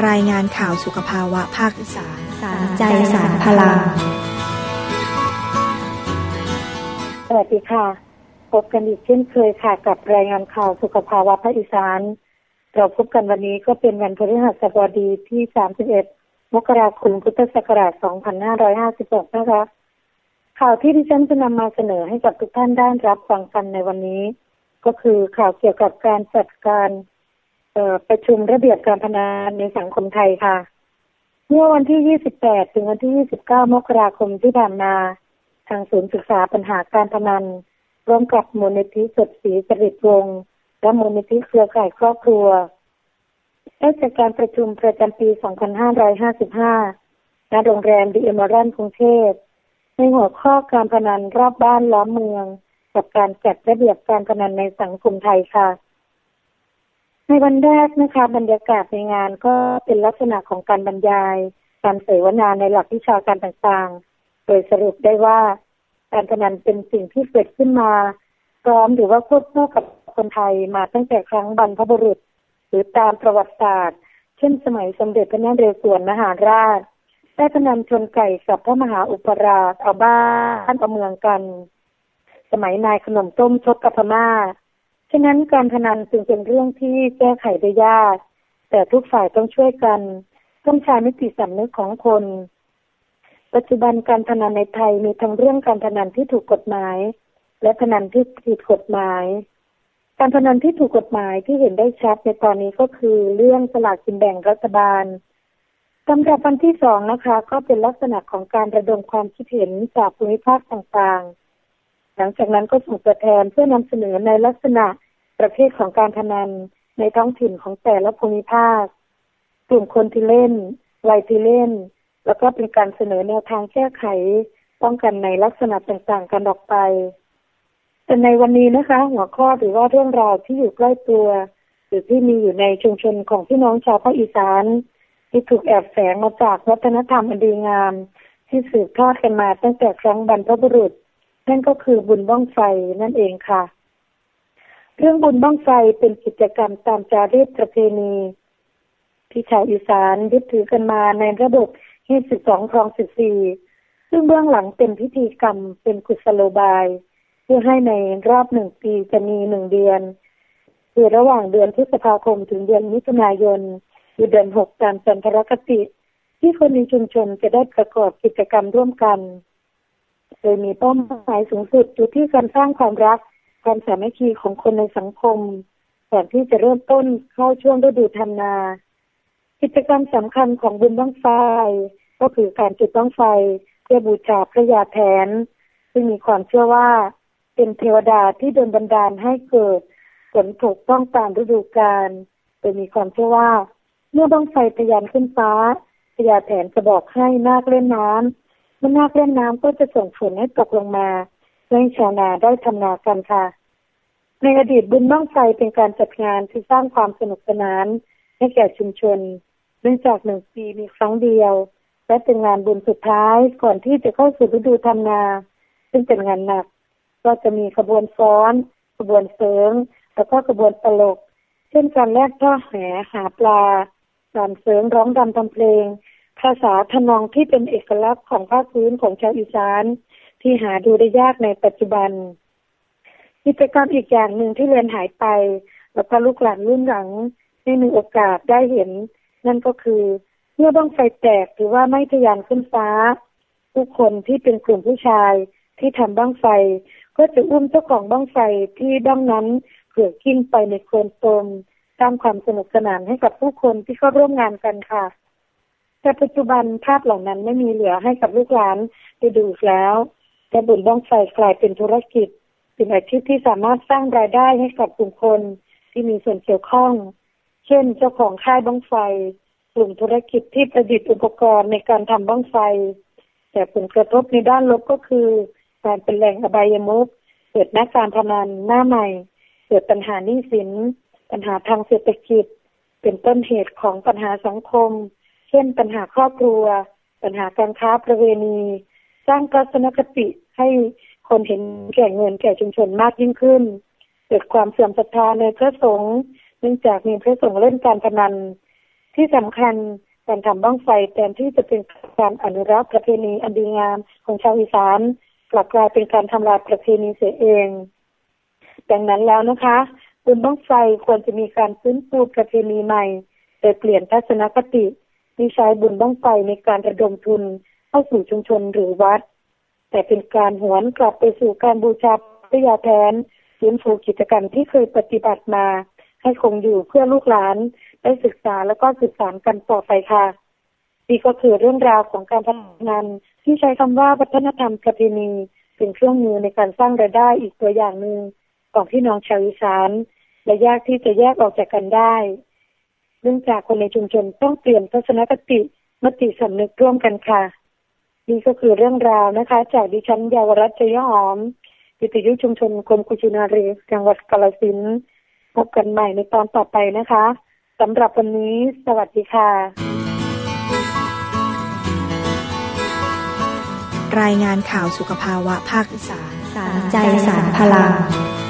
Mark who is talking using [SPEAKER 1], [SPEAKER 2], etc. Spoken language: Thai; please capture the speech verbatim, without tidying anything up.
[SPEAKER 1] รายงานข่าวสุขภาวะภาคอีสานสารใจสารพลัง
[SPEAKER 2] สวัสดีค่ะพบกันอีกเช่นเคยค่ะกับรายงานข่าวสุขภาวะภาคอีสานเราพบกันวันนี้ก็เป็นวันพฤหัสบดีที่สามสิบเอ็ดมกราคมพุทธศักราชสองพันห้าร้อยห้าสิบหกนะคะข่าวที่ดิฉันจะนำมาเสนอให้กับทุกท่านได้รับฟังกันในวันนี้ก็คือข่าวเกี่ยวกับการจัดการประชุมระเบียบการพนันในสังคมไทยค่ะเมื่อวันที่ยี่สิบแปดถึงวันที่ยี่สิบเก้ามกราคมที่ผ่านมาทางศูนย์ศึกษาปัญหาการพนันร่วมกับมูลนิธิสดศรีจริตวงศ์และมูลนิธิเครือข่ายครอบครัวได้จัดการประชุมประจำปีสองพันห้าร้อยห้าสิบห้าณโรงแรมดีเอมอรัลกรุงเทพในหัวข้อการพนันรอบบ้านล้อมเมืองกับการจัดระเบียบการพนันในสังคมไทยค่ะในวันแรกนะคะบรรยากาศในงานก็เป็นลักษณะของการบรรยายการเสวนาในหลักวิชาการต่างๆโดยสรุปได้ว่าการพนันเป็นสิ่งที่เกิดขึ้นมาพร้อมหรือว่าควบคู่กับคนไทยมาตั้งแต่ครั้งบรรพบุรุษหรือตามประวัติศาสตร์เช่นสมัยสมเด็จพระนเรศวรมหาราชได้พนันชนไก่กับพระมหาอุปราชเอาบ้านเอาเมืองกันสมัยนายขนมต้มชกกับพม่าฉะนั้นการพนันจึงเป็นเรื่องที่แก้ไขได้ยากแต่ทุกฝ่ายต้องช่วยกันต้องใช้มิติสำนึกของคนปัจจุบันการพนันในไทยมีทั้งเรื่องการพนันที่ถูกกฎหมายและพนันที่ผิดกฎหมายการพนันที่ถูกกฎหมายที่เห็นได้ชัดในตอนนี้ก็คือเรื่องสลากกินแบ่งรัฐบาลสำหรับวันที่สองนะคะก็เป็นลักษณะของการระดมความคิดเห็นจากภูมิภาคต่างๆหลังจากนั้นก็ส่งตัวแทนเพื่อนำเสนอในลักษณะประเภทของการพนันในท้องถิ่นของแต่ละภูมิภาคกลุ่มคนที่เล่นวัยที่เล่นแล้วก็เป็นการเสนอแนวทางแก้ไขป้องกันในลักษณะต่างๆกันออกไปแต่ในวันนี้นะคะหัวข้อหรือว่าเรื่องราวที่อยู่ใกล้ตัวหรือที่มีอยู่ในชุมชนของพี่น้องชาวภาคอีสานที่ถูกแอบแฝงมาจากวัฒนธรรมอันดีงามที่สืบทอดกันมาตั้งแต่ครั้งบรรพบุรุษนั่นก็คือบุญบั้งไฟนั่นเองค่ะเรื่องบุญบั้งไฟเป็นกิจกรรมตามจารีตประเพณีที่ชาวอีสานยึดถือกันมาในระบบเฮสิบสองครองสิบสี่ซึ่งเบื้องหลังเป็นพิธีกรรมเป็นกุศโลบายเพื่อให้ในรอบหนึ่งปีจะมีหนึ่งเดือนคือระหว่างเดือนพฤษภาคมถึงเดือนมิถุนายนคือเดือนหกตามจันทรคติที่คนในชุมชนจะได้ประกอบกิจกรรมร่วมกันโดยมีเป้าหมายสูงสุดอยู่ที่การสร้างความรักความสามัคคีของคนในสังคมก่อนที่จะเริ่มต้นเข้าช่วงฤดูทำนากิจกรรมสำคัญของบุญบั้งไฟก็คือการจุดบั้งไฟเพื่อบูชาพระยาแถนซึ่งมีความเชื่อว่าเป็นเทวดาที่ดลบันดาลให้เกิดฝนตกต้องตามฤดูกาลโดยมีความเชื่อว่าเมื่อบั้งไฟทะยานขึ้นฟ้าพระยาแถนจะบอกให้นาคเล่นน้ำเมื่อนาคเล่นน้ำก็จะส่งฝนให้ตกลงมาเพื่อให้ชาวนาได้ทำนากันค่ะในอดีตบุญบั้งไฟเป็นการจัดงานที่สร้างความสนุกสนานให้แก่ชุมชนเนื่องจากหนึ่งปีมีครั้งเดียวและเป็นงานบุญสุดท้ายก่อนที่จะเข้าสู่ฤดูทำนาซึ่งเป็นงานหนักก็จะมีขบวนฟ้อนขบวนเสริงแล้วก็ขบวนตลกเช่นการแลกท่อแหหาปลาการเสริงร้องรำทำเพลงภาษาทำนองที่เป็นเอกลักษณ์ของภาคพื้นของชาวอีสานที่หาดูได้ยากในปัจจุบันกิจกรรมอีกอย่างหนึ่งที่เลือนหายไปแล้วก็ลูกหลานรุ่นหลังไม่มีโอกาสได้เห็นนั่นก็คือเมื่อบั้งไฟแตกหรือว่าไม่ทะยานขึ้นฟ้าผู้คนที่เป็นกลุ่มผู้ชายที่ทำบั้งไฟก็จะอุ้มเจ้าของบั้งไฟที่บั้งนั้นเผื่อกิ้งไปในโคลนตมสร้างความสนุกสนานให้กับผู้คนที่เข้าร่วมงานกันค่ะแต่ปัจจุบันภาพเหล่านั้นไม่มีเหลือให้กับลูกหลานได้ดูแล้วแต่บุญบั้งไฟกลายเป็นธุรกิจเป็นอาชีพที่สามารถสร้างรายได้ให้กับกลุ่มคนที่มีส่วนเกี่ยวข้องเช่นเจ้าของค่ายบั้งไฟกลุ่มธุรกิจที่ประดิษฐ์อุปกรณ์ในการทำบั้งไฟแต่ผลกระทบในด้านลบก็คือการเป็นแหล่งอบายมุขเกิดนักการพนันหน้าใหม่เกิดปัญหาหนี้สินปัญหาทางเศรษฐกิจเป็นต้นเหตุของปัญหาสังคมเช่นปัญหาครอบครัวปัญหาการค้าประเวณีสร้างทัศนคติให้คนเห็นแก่เงินแก่ชุมชนมากยิ่งขึ้นเกิดความเสื่อมศรัทธาในพระสงฆ์เนื่องจากมีพระสงฆ์เล่นการพนันที่สำคัญการทำบั้งไฟแทนที่จะเป็นการอนุรักษ์ประเพณีอันดีงามของชาวอีสานกลับกลายเป็นการทำลายประเพณีเสียเองดังนั้นแล้วนะคะบุญบั้งไฟควรจะมีการฟื้นฟูประเพณีใหม่โดยเปลี่ยนทัศนคติที่ใช้บุญบั้งไฟในการระดมทุนเข้าสู่ชุมชนหรือวัดแต่เป็นการหวนกลับไปสู่การบูชาพระยาแทนฟื้นฟูกิจกรรมที่เคยปฏิบัติมาให้คงอยู่เพื่อลูกหลานได้ศึกษาและก็สืบสานกันต่อไปค่ะนี่ก็คือเรื่องราวของการทำงานที่ใช้คำว่าวัฒนธรรมประเพณีเป็นเครื่องมือในการสร้างรายได้อีกตัวอย่างหนึ่งของพี่น้องชาวอีสานและยากที่จะแยกออกจากกันได้เนื่องจากคนในชุมชนต้องเปลี่ยนทัศนคติมติสำนึกร่วมกันค่ะนี่ก็คือเรื่องราวนะคะจากดิฉันเยาวรัตน์ จยหอมวิทยุชุมชนกรมกุชินารีจังหวัดกาฬสินธุ์พบกันใหม่ในตอนต่อไปนะคะสำหรับวันนี้สวัสดีค่ะ
[SPEAKER 1] รายงานข่าวสุขภาวะภาคอีสานสารใจสารพลัง